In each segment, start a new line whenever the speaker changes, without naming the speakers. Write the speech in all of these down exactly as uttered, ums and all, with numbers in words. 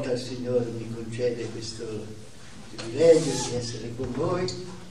volta il Signore mi concede questo privilegio di essere con voi,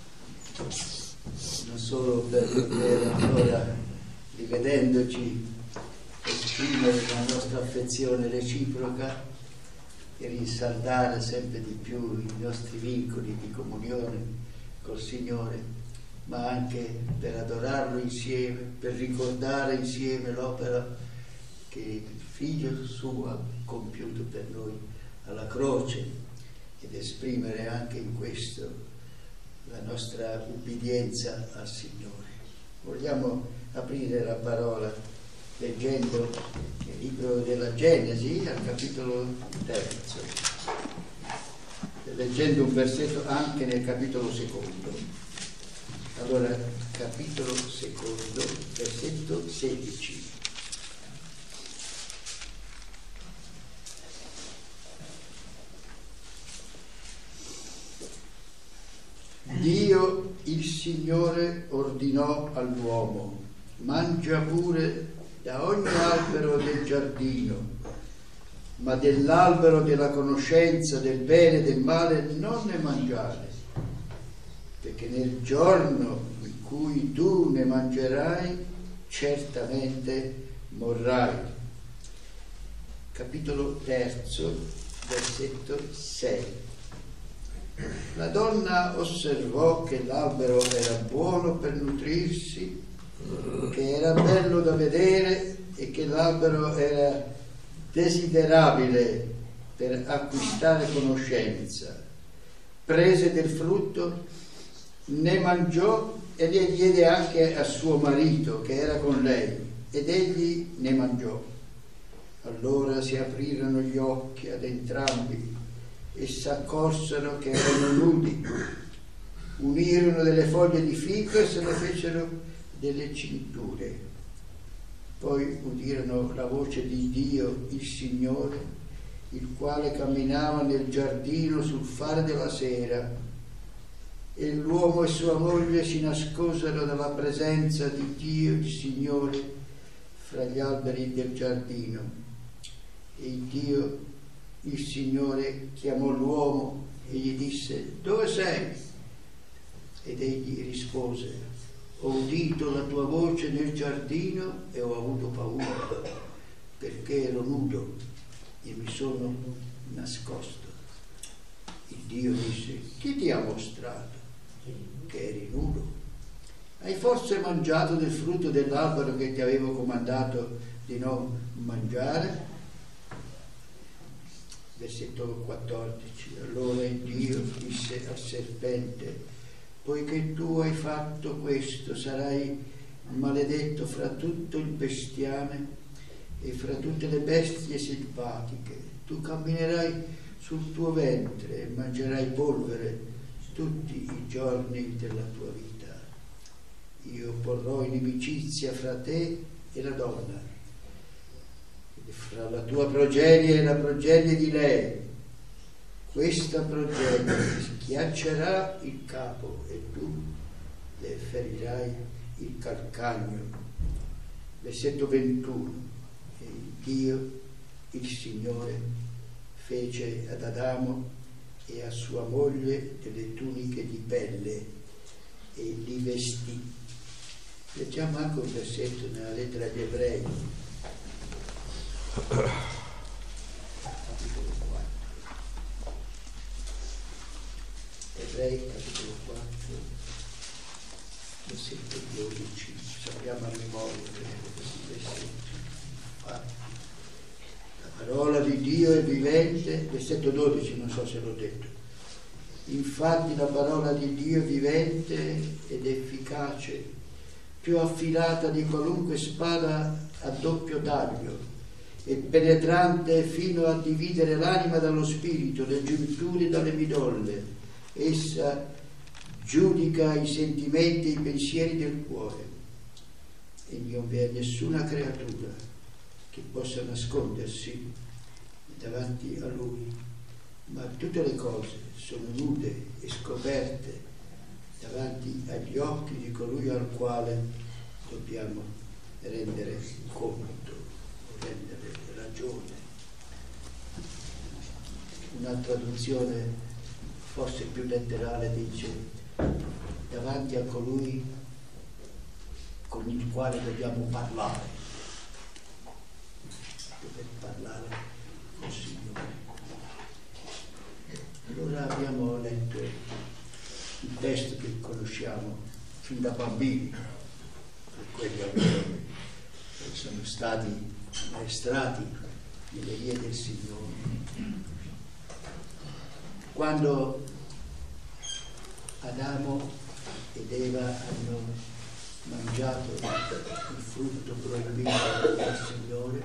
non solo per poter ancora, rivedendoci, esprimere la nostra affezione reciproca e rinsaldare sempre di più i nostri vincoli di comunione col Signore, ma anche per adorarlo insieme, per ricordare insieme l'opera che il Figlio suo ha compiuto per noi alla croce ed esprimere anche in questo la nostra ubbidienza al Signore. Vogliamo aprire la parola leggendo il libro della Genesi al capitolo terzo, leggendo un versetto anche nel capitolo secondo. Allora, capitolo secondo, versetto sedici. Dio, il Signore, ordinò all'uomo: mangia pure da ogni albero del giardino, ma dell'albero della conoscenza del bene e del male non ne mangiare, perché nel giorno in cui tu ne mangerai certamente morrai. Capitolo terzo, versetto sei. La donna osservò che l'albero era buono per nutrirsi, che era bello da vedere e che l'albero era desiderabile per acquistare conoscenza. Prese del frutto, ne mangiò e ne diede anche a suo marito che era con lei, ed egli ne mangiò. Allora si aprirono gli occhi ad entrambi e s'accorsero che erano nudi. Unirono delle foglie di fico e se ne fecero delle cinture. Poi udirono la voce di Dio, il Signore, il quale camminava nel giardino sul fare della sera, e l'uomo e sua moglie si nascosero dalla presenza di Dio, il Signore, fra gli alberi del giardino. E Dio, il Signore, chiamò l'uomo e gli disse: dove sei? Ed egli rispose: ho udito la tua voce nel giardino e ho avuto paura, perché ero nudo e mi sono nascosto. Il Dio disse: chi ti ha mostrato che eri nudo? Hai forse mangiato del frutto dell'albero che ti avevo comandato di non mangiare? Versetto quattordici. Allora il Dio disse al serpente: poiché tu hai fatto questo, sarai maledetto fra tutto il bestiame e fra tutte le bestie selvatiche. Tu camminerai sul tuo ventre e mangerai polvere tutti i giorni della tua vita. Io porrò inimicizia fra te e la donna, fra la tua progenie e la progenie di lei. Questa progenie schiaccerà il capo e tu le ferirai il calcagno. Versetto ventuno. E Dio, il Signore, fece ad Adamo e a sua moglie delle tuniche di pelle e li vestì. Leggiamo anche un versetto nella lettera agli Ebrei. Capitolo quattro. Ebrei, capitolo quattro, versetto dodici. Sappiamo a memoria questi versetti. Infatti, la parola di Dio è vivente, versetto dodici, non so se l'ho detto. Infatti la parola di Dio è vivente ed efficace, più affilata di qualunque spada a doppio taglio, e penetrante fino a dividere l'anima dallo spirito, le giunture dalle midolle. Essa giudica i sentimenti e i pensieri del cuore, e non vi è nessuna creatura che possa nascondersi davanti a Lui, ma tutte le cose sono nude e scoperte davanti agli occhi di colui al quale dobbiamo rendere conto, rendere ragione. una traduzione forse più letterale dice davanti a colui con il quale dobbiamo parlare, dover parlare col Signore. Allora abbiamo letto il testo che conosciamo fin da bambini, per quelli che sono stati maestrati nelle vie del Signore. Quando Adamo ed Eva hanno mangiato il frutto proibito dal Signore,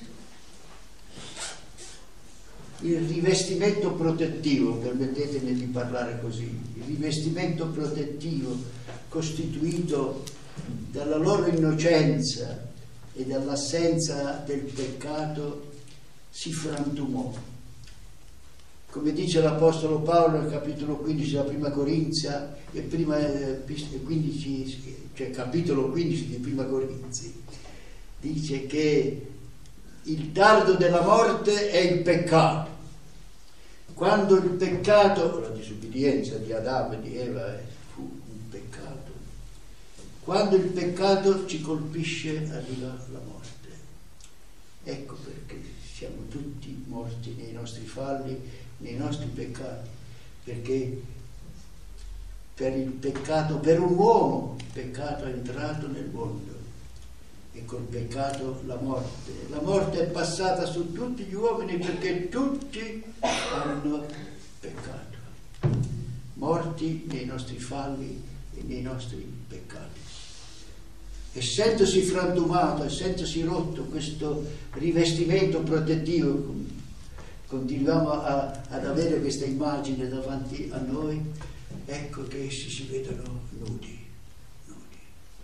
il rivestimento protettivo, permettetemi di parlare così, il rivestimento protettivo costituito dalla loro innocenza e dall'assenza del peccato si frantumò. Come dice l'Apostolo Paolo nel capitolo quindici della Prima Corinzia, e prima, quindici, cioè capitolo quindici di Prima Corinzi, dice che il dardo della morte è il peccato. Quando il peccato, la disubbidienza di Adamo e di Eva fu un peccato, quando il peccato ci colpisce arriva la morte. Ecco perché siamo tutti morti nei nostri falli, nei nostri peccati, perché per il peccato, per un uomo, il peccato è entrato nel mondo e col peccato la morte. La morte è passata su tutti gli uomini perché tutti hanno peccato, morti nei nostri falli e nei nostri peccati. Essendosi frantumato, essendosi rotto questo rivestimento protettivo, continuiamo a, ad avere questa immagine davanti a noi, ecco che essi si vedono nudi, nudi.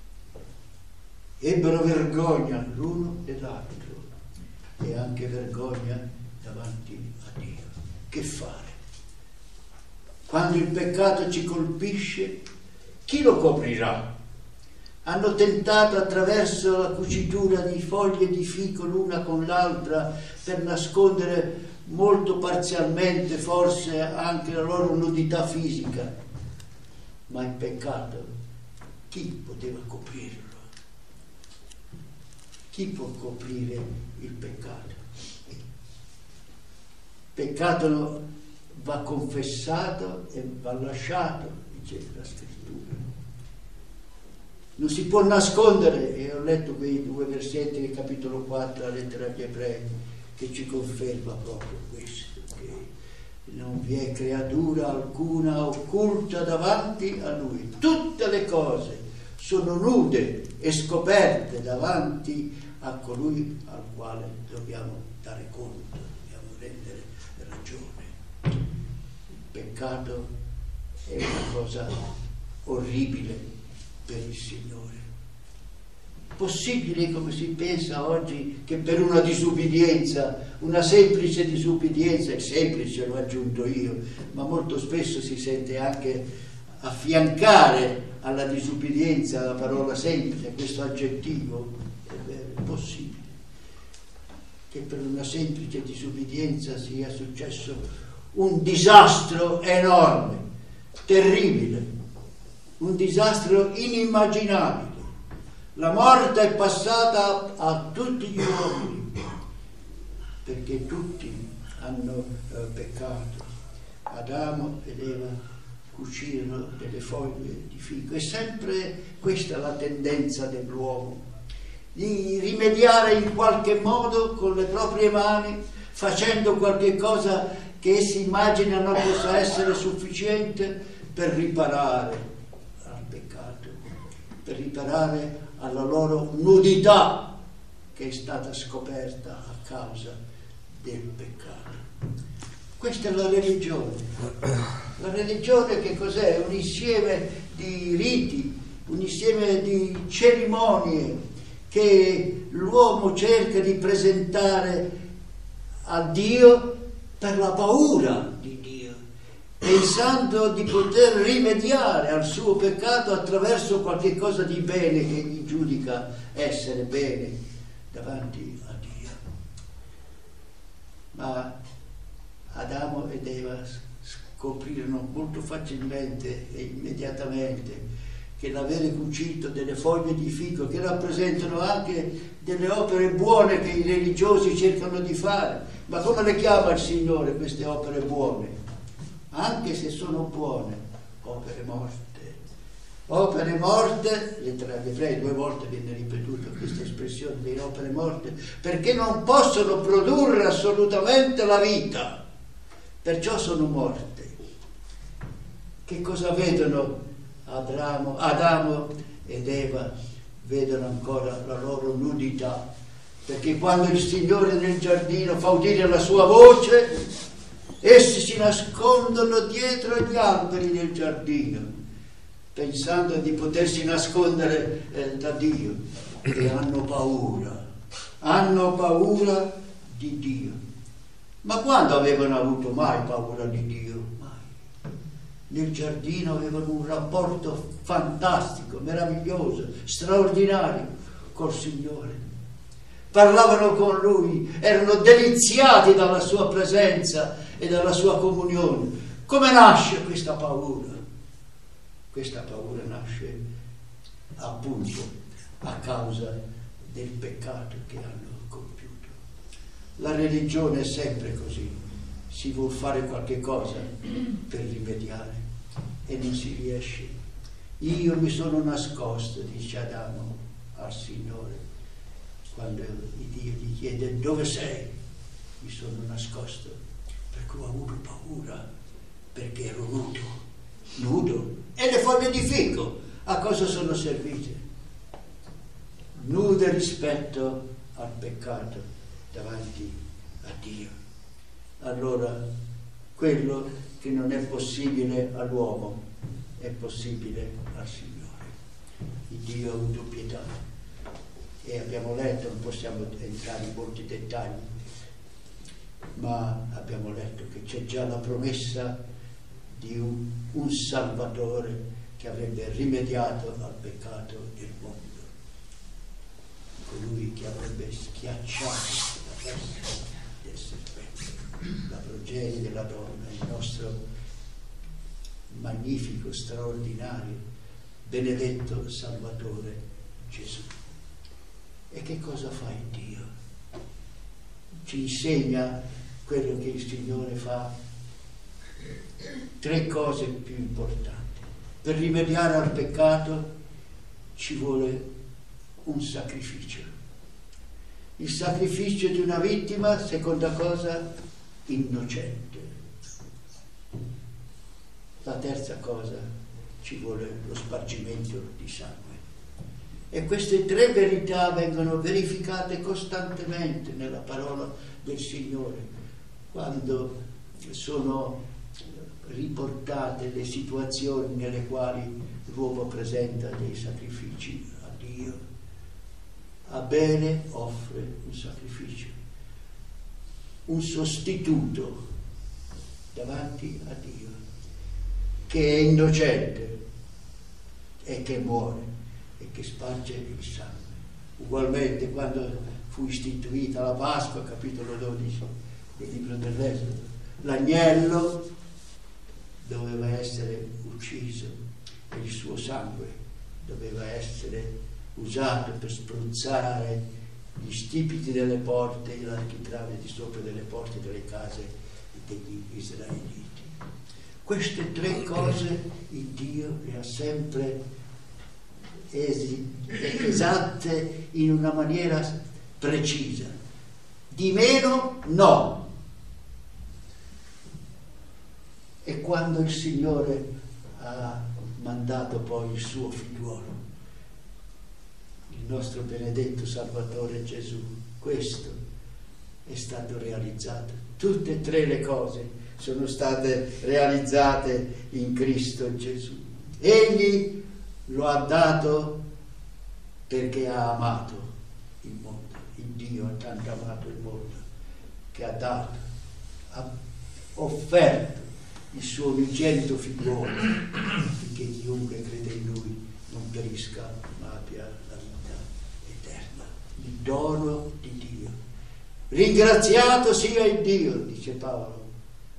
Ebbero vergogna l'uno e l'altro e anche vergogna davanti a Dio. Che fare? Quando il peccato ci colpisce, chi lo coprirà? Hanno tentato attraverso la cucitura di foglie di fico l'una con l'altra per nascondere molto parzialmente forse anche la loro nudità fisica, ma il peccato, chi poteva coprirlo? Chi può coprire il peccato? Il peccato va confessato e va lasciato, dice la scrittura. Non si può nascondere, e ho letto quei due versetti del capitolo quattro, la lettera agli Ebrei, che ci conferma proprio questo, che non vi è creatura alcuna occulta davanti a Lui. Tutte le cose sono nude e scoperte davanti a colui al quale dobbiamo dare conto, dobbiamo rendere ragione. Il peccato è una cosa orribile per il Signore. Possibile, come si pensa oggi, che per una disubbidienza, una semplice disubbidienza, è semplice, l'ho aggiunto io, ma molto spesso si sente anche affiancare alla disubbidienza la parola semplice, questo aggettivo. È vero, è possibile che per una semplice disubbidienza sia successo un disastro enorme, terribile, un disastro inimmaginabile. La morte è passata a tutti gli uomini perché tutti hanno eh, peccato. Adamo ed Eva cucirono delle foglie di fico. È sempre questa la tendenza dell'uomo, di rimediare in qualche modo con le proprie mani, facendo qualche cosa che essi immaginano possa essere sufficiente per riparare al peccato, per riparare alla loro nudità che è stata scoperta a causa del peccato. Questa è la religione. La religione che cos'è? Un insieme di riti, un insieme di cerimonie che l'uomo cerca di presentare a Dio per la paura di Dio, pensando di poter rimediare al suo peccato attraverso qualche cosa di bene che egli giudica essere bene davanti a Dio. Ma Adamo ed Eva scoprirono molto facilmente e immediatamente che l'avere cucito delle foglie di fico, che rappresentano anche delle opere buone che i religiosi cercano di fare, ma come le chiama il Signore queste opere buone? Anche se sono buone, opere morte. Opere morte, lettera agli Ebrei, due volte viene ripetuta questa espressione di opere morte, perché non possono produrre assolutamente la vita, perciò sono morte. Che cosa vedono Adamo, Adamo ed Eva? Vedono ancora la loro nudità, perché quando il Signore nel giardino fa udire la sua voce, essi si nascondono dietro agli alberi del giardino, pensando di potersi nascondere eh, da Dio, e hanno paura, hanno paura di Dio. Ma quando avevano avuto mai paura di Dio? Mai. Nel giardino avevano un rapporto fantastico, meraviglioso, straordinario col Signore. Parlavano con Lui, erano deliziati dalla sua presenza e dalla sua comunione. Come nasce questa paura? Questa paura nasce appunto a causa del peccato che hanno compiuto. La religione è sempre così, si vuol fare qualche cosa per rimediare e non si riesce. Io mi sono nascosto, dice Adamo al Signore, quando Dio gli chiede dove sei, mi sono nascosto perché ho avuto paura, perché ero nudo, nudo. E le foglie di fico a cosa sono servite? Nude rispetto al peccato davanti a Dio. Allora, quello che non è possibile all'uomo è possibile al Signore. Il Dio ha avuto pietà. E abbiamo letto, non possiamo entrare in molti dettagli, ma abbiamo letto che c'è già la promessa di un, un Salvatore che avrebbe rimediato al peccato del mondo, colui che avrebbe schiacciato la testa del serpente, la progenie della donna, il nostro magnifico, straordinario, benedetto Salvatore Gesù. E che cosa fa il Dio? Ci insegna quello che il Signore fa. Tre cose più importanti. Per rimediare al peccato ci vuole un sacrificio. Il sacrificio di una vittima, seconda cosa, innocente. La terza cosa, ci vuole lo spargimento di sangue. E queste tre verità vengono verificate costantemente nella parola del Signore, quando sono riportate le situazioni nelle quali l'uomo presenta dei sacrifici a Dio. Abele offre un sacrificio, un sostituto davanti a Dio, che è innocente e che muore e che sparge il sangue. Ugualmente, quando fu istituita la Pasqua, capitolo dodici del libro dell'Esodo, l'agnello doveva essere ucciso e il suo sangue doveva essere usato per spruzzare gli stipiti delle porte e l'architrave di sopra delle porte delle case degli israeliti. Queste tre cose il Dio le ha sempre esi, esatte in una maniera precisa. Di meno no. E quando il Signore ha mandato poi il suo figliuolo, il nostro benedetto Salvatore Gesù, questo è stato realizzato. Tutte e tre le cose sono state realizzate in Cristo Gesù. Egli lo ha dato perché ha amato il mondo. Il Dio ha tanto amato il mondo che ha dato, ha offerto il suo unigenito figliuolo, affinché chiunque crede in lui non perisca ma abbia la vita eterna. Il dono di Dio. Ringraziato sia il Dio, dice Paolo,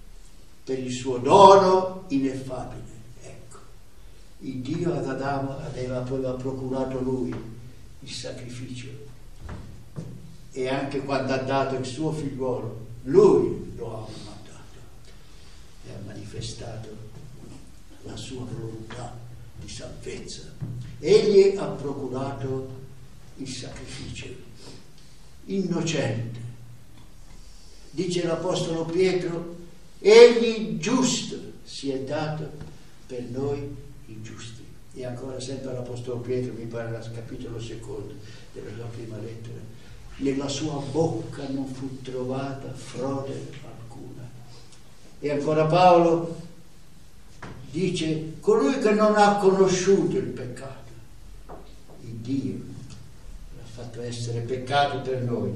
per il suo dono ineffabile. Ecco, il Dio ad Adamo aveva, aveva procurato lui il sacrificio, e anche quando ha dato il suo figliuolo, lui lo ha mandato e ha manifestato la sua volontà di salvezza. Egli ha procurato il sacrificio innocente. Dice l'Apostolo Pietro, egli giusto si è dato per noi i giusti. E ancora sempre l'Apostolo Pietro, mi pare al capitolo secondo della sua prima lettera, nella sua bocca non fu trovata frode alcuna. E ancora Paolo dice, colui che non ha conosciuto il peccato, il Dio l'ha fatto essere peccato per noi,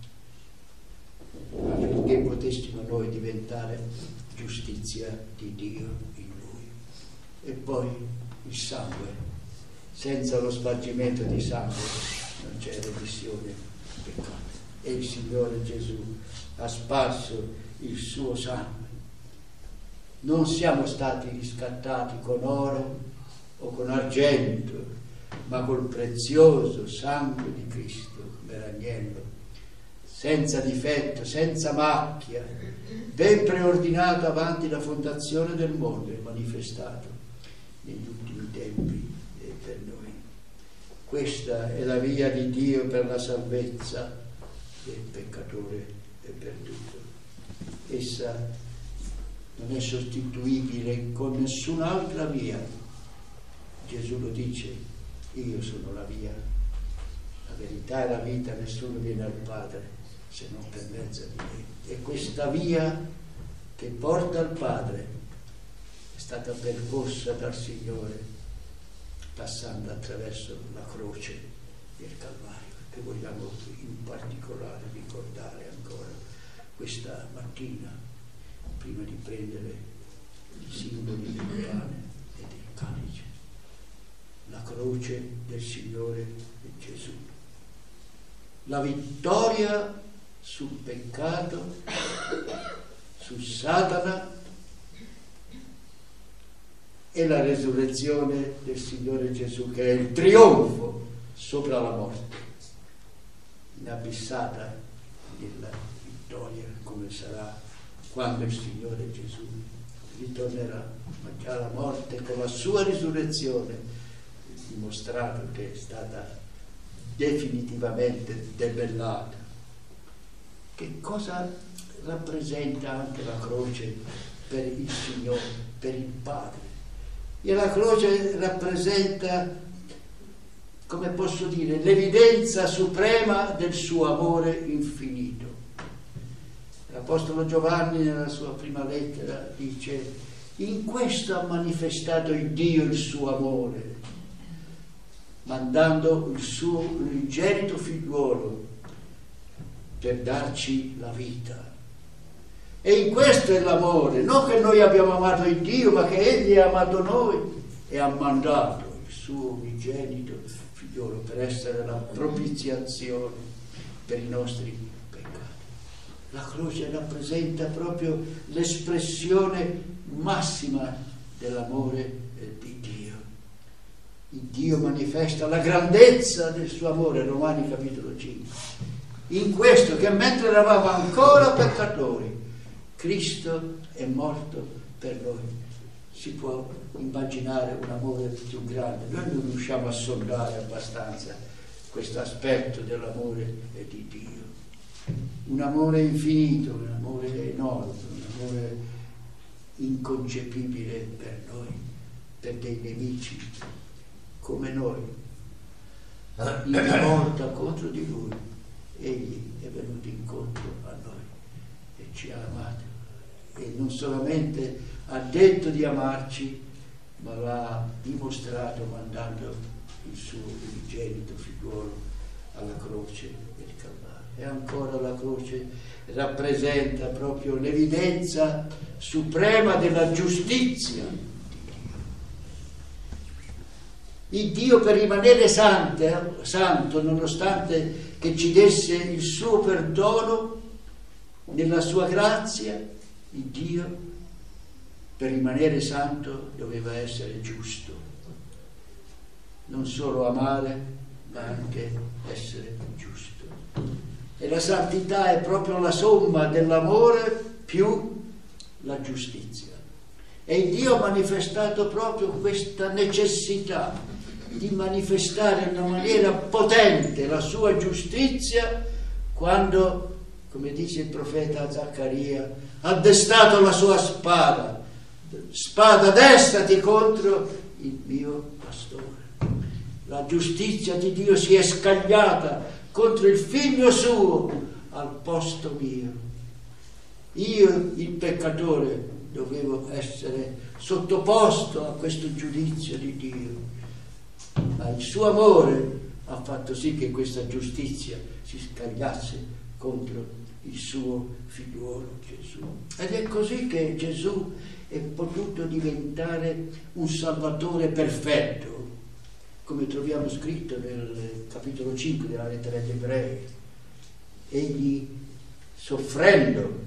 affinché potessimo noi diventare giustizia di Dio in Lui. E poi il sangue, senza lo spargimento di sangue non c'è remissione del peccato, e il Signore Gesù ha sparso il suo sangue. Non siamo stati riscattati con oro o con argento, ma col prezioso sangue di Cristo, come l'agnello, senza difetto, senza macchia, ben preordinato avanti la fondazione del mondo e manifestato negli ultimi tempi e per noi. Questa è la via di Dio per la salvezza del peccatore e perduto. Essa non è sostituibile con nessun'altra via. Gesù lo dice, io sono la via, la verità e la vita, nessuno viene al Padre se non per mezzo di me. E questa via che porta al Padre è stata percorsa dal Signore passando attraverso la croce del Calvario, che vogliamo in particolare ricordare ancora questa mattina, prima di prendere i simboli del pane e del calice. La croce del Signore Gesù, la vittoria sul peccato, su Satana, e la resurrezione del Signore Gesù, che è il trionfo sopra la morte, inabissata nella vittoria, come sarà quando il Signore Gesù ritornerà. Ma già la morte con la sua risurrezione ha dimostrato che è stata definitivamente debellata. Che cosa rappresenta anche la croce per il Signore, per il Padre? E la croce rappresenta, come posso dire, l'evidenza suprema del suo amore infinito. L'Apostolo Giovanni nella sua prima lettera dice, in questo ha manifestato il Dio il suo amore, mandando il suo unigenito figliuolo per darci la vita. E in questo è l'amore, non che noi abbiamo amato il Dio, ma che Egli ha amato noi e ha mandato il suo unigenito figliolo per essere la propiziazione per i nostri peccati. La croce rappresenta proprio l'espressione massima dell'amore di Dio. Il Dio manifesta la grandezza del suo amore, Romani capitolo cinque. In questo, che mentre eravamo ancora peccatori, Cristo è morto per noi. Si può immaginare un amore più grande. Noi non riusciamo a sondare abbastanza questo aspetto dell'amore di Dio. Un amore infinito, un amore enorme, un amore inconcepibile per noi, per dei nemici come noi. In rivolta contro di Lui, Egli è venuto incontro a noi e ci ha amato. E non solamente ha detto di amarci, ma l'ha dimostrato mandando il suo unigenito figliuolo alla croce del Calvario. E ancora la croce rappresenta proprio l'evidenza suprema della giustizia di Dio. Il Dio, per rimanere sante, santo, nonostante che ci desse il suo perdono nella sua grazia, il Dio per rimanere santo doveva essere giusto, non solo amare, ma anche essere giusto. E la santità è proprio la somma dell'amore più la giustizia. E Dio ha manifestato proprio questa necessità di manifestare in una maniera potente la sua giustizia quando, come dice il profeta Zaccaria, ha destato la sua spada. Spada, destati contro il mio pastore. La giustizia di Dio si è scagliata contro il figlio suo al posto mio. Io, il peccatore, dovevo essere sottoposto a questo giudizio di Dio, ma il suo amore ha fatto sì che questa giustizia si scagliasse contro il suo figliuolo Gesù. Ed è così che Gesù è potuto diventare un Salvatore perfetto, come troviamo scritto nel capitolo cinque della lettera agli Ebrei. Egli, soffrendo,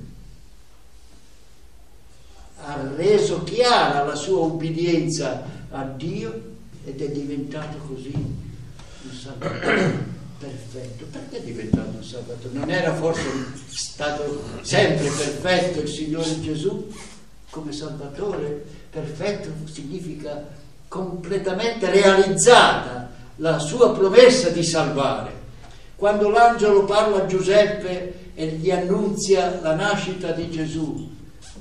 ha reso chiara la sua obbedienza a Dio ed è diventato così un Salvatore perfetto. Perché è diventato un Salvatore? Non era forse stato sempre perfetto il Signore Gesù? Come Salvatore perfetto significa completamente realizzata la sua promessa di salvare. Quando l'angelo parla a Giuseppe e gli annunzia la nascita di Gesù,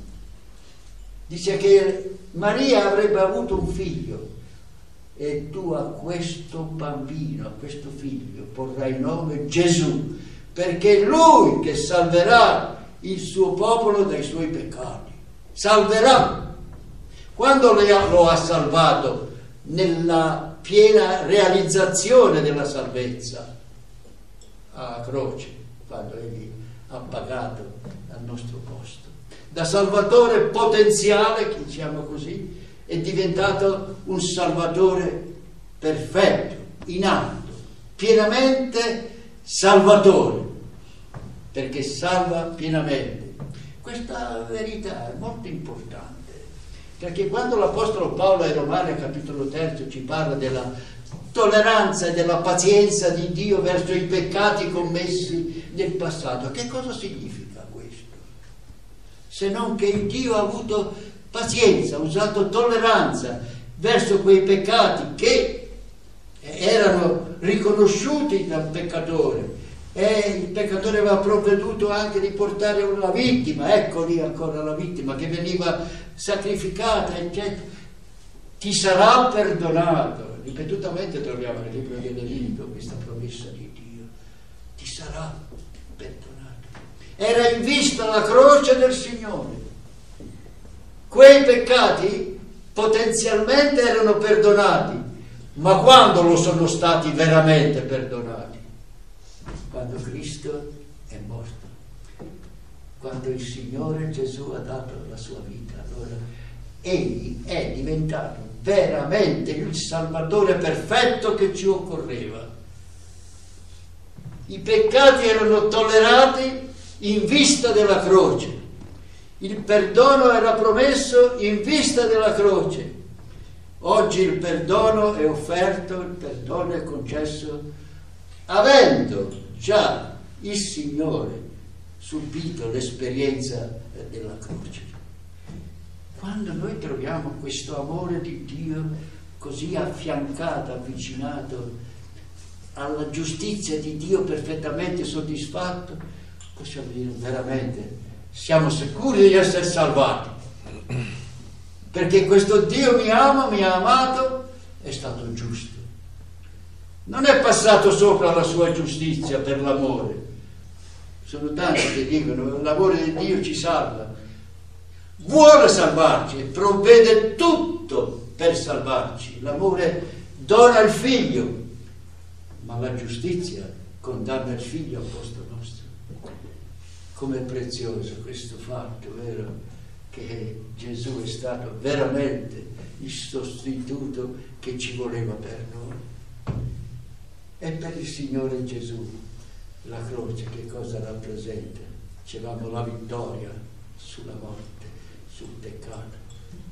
dice che Maria avrebbe avuto un figlio e tu a questo bambino, a questo figlio porrai il nome Gesù, perché è lui che salverà il suo popolo dai suoi peccati. Salverà. Quando lo ha salvato? Nella piena realizzazione della salvezza, alla croce, quando egli ha pagato al nostro posto. Da Salvatore potenziale, diciamo così, è diventato un Salvatore perfetto, in atto, pienamente Salvatore, perché salva pienamente. Questa verità è molto importante, perché quando l'Apostolo Paolo ai Romani, al capitolo terzo, ci parla della tolleranza e della pazienza di Dio verso i peccati commessi nel passato, che cosa significa questo? Se non che Dio ha avuto pazienza, ha usato tolleranza verso quei peccati che erano riconosciuti dal peccatore. E il peccatore aveva provveduto anche di portare una vittima, ecco lì ancora la vittima che veniva sacrificata, eccetera. Ti sarà perdonato. Ripetutamente troviamo nel libro di Levitico questa promessa di Dio. Ti sarà perdonato. Era in vista la croce del Signore. Quei peccati potenzialmente erano perdonati, ma quando lo sono stati veramente perdonati? Quando Cristo è morto, quando il Signore Gesù ha dato la sua vita, allora egli è diventato veramente il Salvatore perfetto che ci occorreva. I peccati erano tollerati in vista della croce, il perdono era promesso in vista della croce. Oggi il perdono è offerto, il perdono è concesso avendo già il Signore subito l'esperienza della croce. Quando noi troviamo questo amore di Dio così affiancato, avvicinato alla giustizia di Dio perfettamente soddisfatto, possiamo dire veramente siamo sicuri di essere salvati, perché questo Dio mi ama, mi ha amato, è stato giusto. Non è passato sopra la sua giustizia per l'amore. Sono tanti che dicono l'amore di Dio ci salva. Vuole salvarci e provvede tutto per salvarci. L'amore dona il figlio, ma la giustizia condanna il figlio al posto nostro. Com'è prezioso questo fatto, vero? Che Gesù è stato veramente il sostituto che ci voleva per noi. E per il Signore Gesù la croce che cosa rappresenta? C'avevamo la vittoria sulla morte, sul peccato.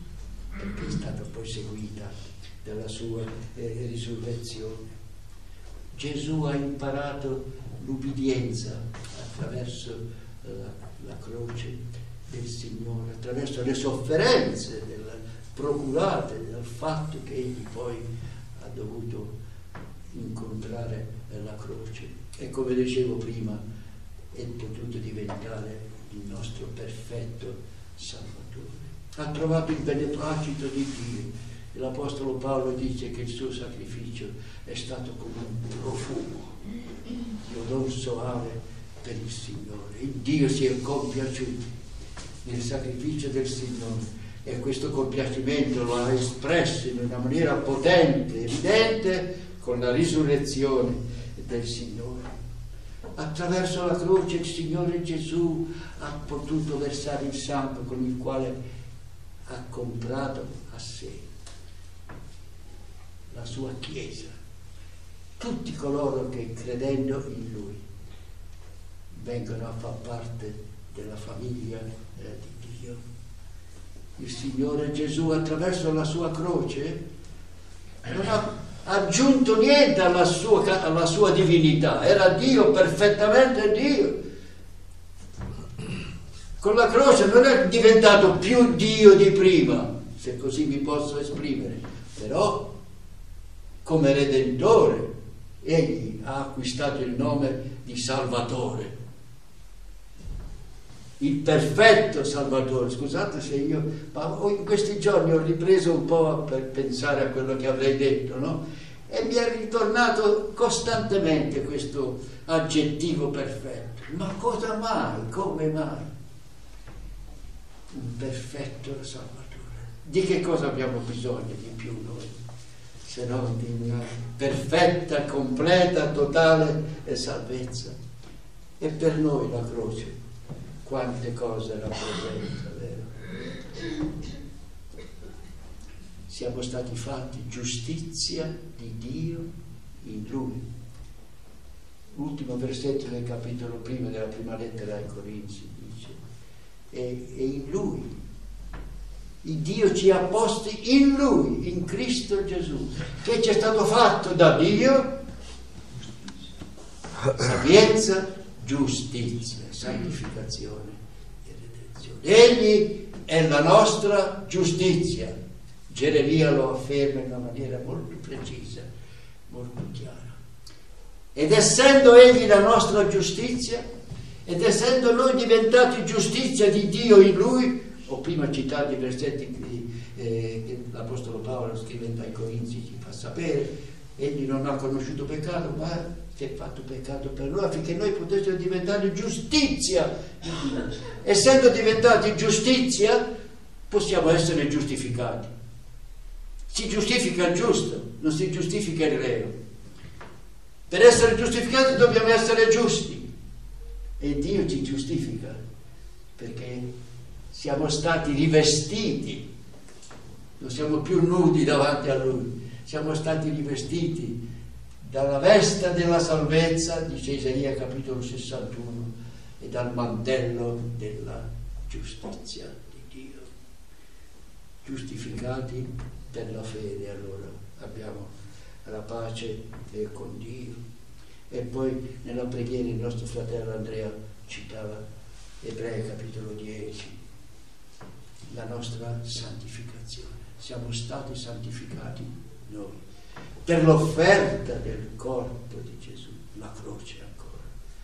perché è stata poi seguita dalla sua eh, risurrezione. Gesù ha imparato l'ubbidienza attraverso la, la croce del Signore, attraverso le sofferenze del, procurate dal fatto che egli poi ha dovuto incontrare la croce, e come dicevo prima è potuto diventare il nostro perfetto Salvatore. Ha trovato il beneplacito di Dio. L'Apostolo Paolo dice che il suo sacrificio è stato come un profumo di odor soave per il Signore. Il Dio si è compiaciuto nel sacrificio del Signore, e questo compiacimento lo ha espresso in una maniera potente, evidente, con la risurrezione del Signore. Attraverso la croce il Signore Gesù ha potuto versare il sangue con il quale ha comprato a sé la sua Chiesa, tutti coloro che credendo in Lui vengono a far parte della famiglia eh, di Dio. Il Signore Gesù attraverso la sua croce non ha aggiunto niente alla sua, alla sua divinità, era Dio, perfettamente Dio. Con la croce non è diventato più Dio di prima, se così mi posso esprimere, però come Redentore egli ha acquistato il nome di Salvatore, il perfetto Salvatore. Scusate se io, ma in questi giorni ho ripreso un po' per pensare a quello che avrei detto, no? E mi è ritornato costantemente questo aggettivo perfetto. Ma cosa mai? Come mai? Un perfetto Salvatore. Di che cosa abbiamo bisogno di più noi? Se no di una perfetta, completa, totale salvezza. E per noi la croce quante cose rappresenta, vero? Siamo stati fatti giustizia di Dio in Lui. L'ultimo versetto del capitolo primo della prima lettera ai Corinzi dice: e, e in Lui il Dio ci ha posti in Lui, in Cristo Gesù, che ci è stato fatto da Dio sapienza, giustizia, santificazione e redenzione. Egli è la nostra giustizia. Geremia lo afferma in una maniera molto precisa, molto chiara. Ed essendo egli la nostra giustizia, ed essendo noi diventati giustizia di Dio in Lui, ho prima citato i versetti che, eh, che l'Apostolo Paolo scrivendo ai Corinzi ci fa sapere: egli non ha conosciuto peccato, ma si è fatto peccato per noi affinché noi potessimo diventare giustizia. Essendo diventati giustizia, possiamo essere giustificati. Si giustifica il giusto, non si giustifica il reo. Per essere giustificati dobbiamo essere giusti, e Dio ci giustifica perché siamo stati rivestiti, non siamo più nudi davanti a Lui, siamo stati rivestiti dalla veste della salvezza, dice Isaia capitolo sessantuno, e dal mantello della giustizia di Dio. Giustificati per la fede, allora abbiamo la pace con Dio. E poi nella preghiera il nostro fratello Andrea citava Ebrei capitolo dieci, la nostra santificazione. Siamo stati santificati noi per l'offerta del corpo di Gesù, la croce ancora,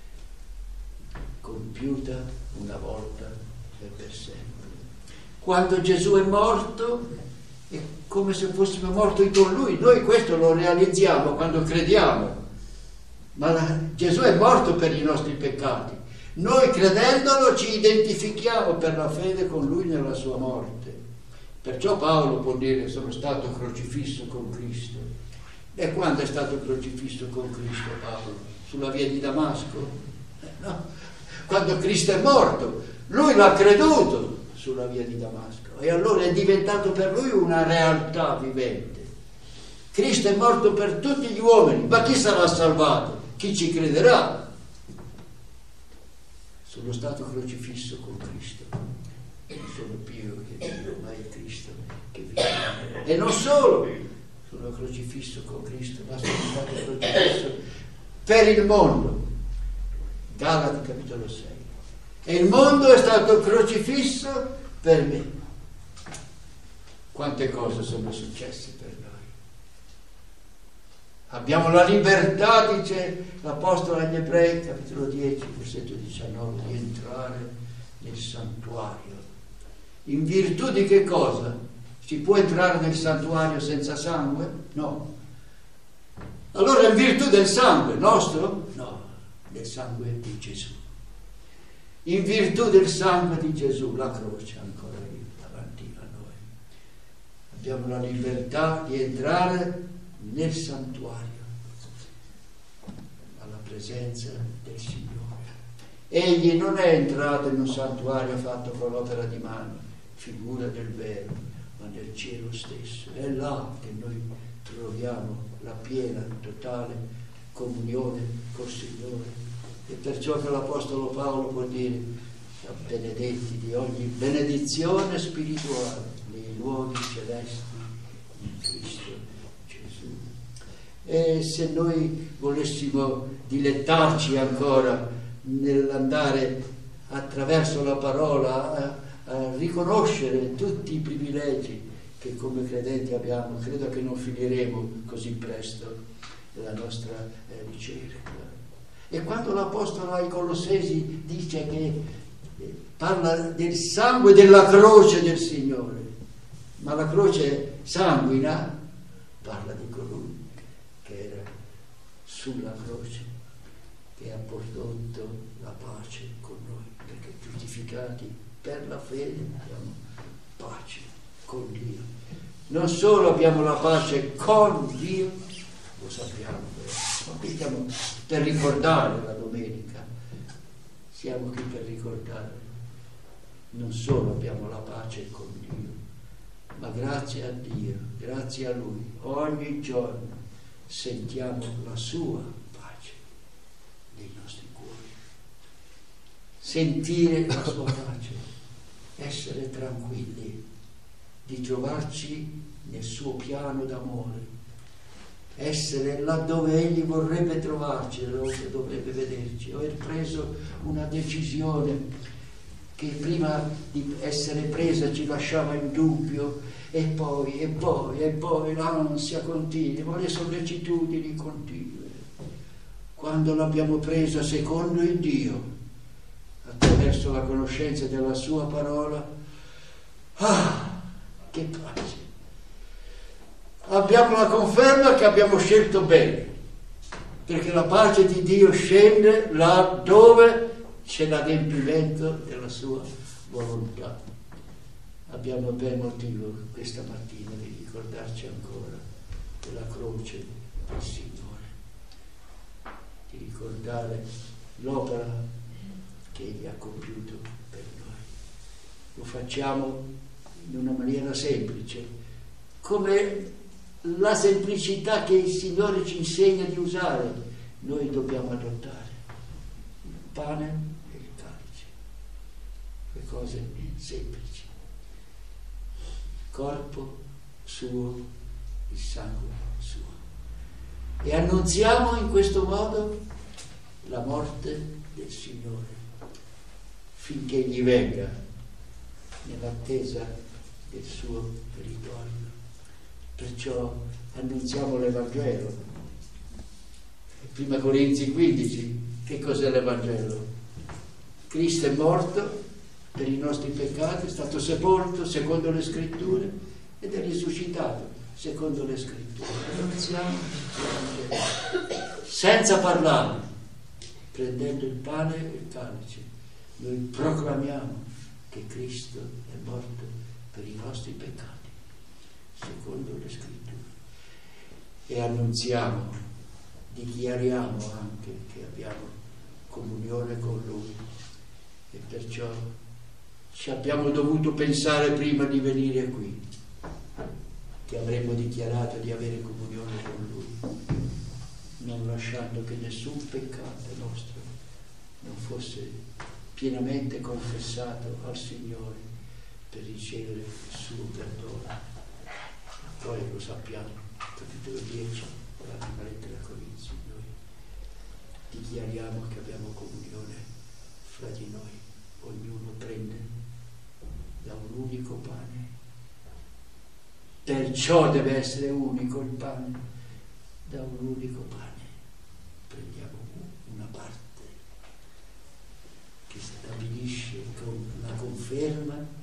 compiuta una volta e per sempre. Quando Gesù è morto è come se fossimo morti con Lui. Noi questo lo realizziamo quando crediamo, ma la, Gesù è morto per i nostri peccati. Noi credendolo ci identifichiamo per la fede con Lui nella sua morte. Perciò Paolo può dire: sono stato crocifisso con Cristo. E quando è stato crocifisso con Cristo Paolo? Sulla via di Damasco? Eh, no. Quando Cristo è morto, lui l'ha creduto sulla via di Damasco, e allora è diventato per lui una realtà vivente. Cristo è morto per tutti gli uomini, ma chi sarà salvato? Chi ci crederà? Sono stato crocifisso con Cristo. non sono più che vivo, ma è Cristo che vive. E non solo sono crocifisso con Cristo, ma sono stato crocifisso per il mondo. Galati capitolo sei. E il mondo è stato crocifisso per me. Quante cose sono successe per noi. Abbiamo la libertà, dice l'Apostolo agli Ebrei, capitolo dieci, versetto diciannove, di entrare nel santuario. In virtù di che cosa? Si può entrare nel santuario senza sangue? No. Allora in virtù del sangue nostro? No, del sangue di Gesù. In virtù del sangue di Gesù, la croce ancora lì davanti a noi. Abbiamo la libertà di entrare nel santuario, alla presenza del Signore. Egli non è entrato in un santuario fatto con l'opera di mano, figura del vero, ma nel cielo stesso. È là che noi troviamo la piena, totale comunione col Signore. E perciò che l'Apostolo Paolo può dire: benedetti di ogni benedizione spirituale nei luoghi celesti in Cristo Gesù. E se noi volessimo dilettarci ancora nell'andare attraverso la parola a, a riconoscere tutti i privilegi che come credenti abbiamo, credo che non finiremo così presto la nostra eh, ricerca. E quando l'Apostolo ai Colossesi dice che eh, parla del sangue della croce del Signore, ma la croce sanguina, parla di colui che era sulla croce, che ha prodotto la pace con noi, perché giustificati per la fede abbiamo pace con Dio. Non solo abbiamo la pace con Dio, lo sappiamo, ma qui stiamo per ricordare la domenica, siamo qui per ricordare, non solo abbiamo la pace con Dio, ma grazie a Dio, grazie a Lui, ogni giorno sentiamo la sua pace nei nostri cuori. Sentire la sua pace, essere tranquilli, di trovarci nel suo piano d'amore, essere laddove Egli vorrebbe trovarci, dove dovrebbe vederci. Aver preso una decisione che prima di essere presa ci lasciava in dubbio, e poi, e poi, e poi l'ansia continua, le sollecitudini continue. Quando l'abbiamo presa secondo il Dio, attraverso la conoscenza della sua parola, ah, che pace! Abbiamo la conferma che abbiamo scelto bene, perché la pace di Dio scende laddove c'è l'adempimento della sua volontà. Abbiamo ben motivo questa mattina di ricordarci ancora della croce del Signore, di ricordare l'opera che Egli ha compiuto per noi. Lo facciamo in una maniera semplice, come la semplicità che il Signore ci insegna di usare, noi dobbiamo adottare il pane e il calice, le cose semplici, corpo suo, il sangue suo, e annunziamo in questo modo la morte del Signore finché Egli venga, nell'attesa del suo ritorno. Perciò annunziamo l'Evangelo. Prima Corinzi quindici, che cos'è l'Evangelo? Cristo è morto per i nostri peccati, è stato sepolto secondo le Scritture ed è risuscitato secondo le Scritture. Annunziamo l'Evangelo senza parlare, prendendo il pane e il calice. Noi proclamiamo che Cristo è morto per i nostri peccati secondo le Scritture, e annunziamo, dichiariamo anche che abbiamo comunione con Lui, e perciò ci abbiamo dovuto pensare prima di venire qui che avremmo dichiarato di avere comunione con Lui, non lasciando che nessun peccato nostro non fosse pienamente confessato al Signore, per ricevere il suo perdono. Poi lo sappiamo, capitolo dieci, la prima lettera a Corinzi, noi dichiariamo che abbiamo comunione fra di noi, ognuno prende da un unico pane, perciò deve essere unico il pane, da un unico pane prendiamo una parte che stabilisce con una conferma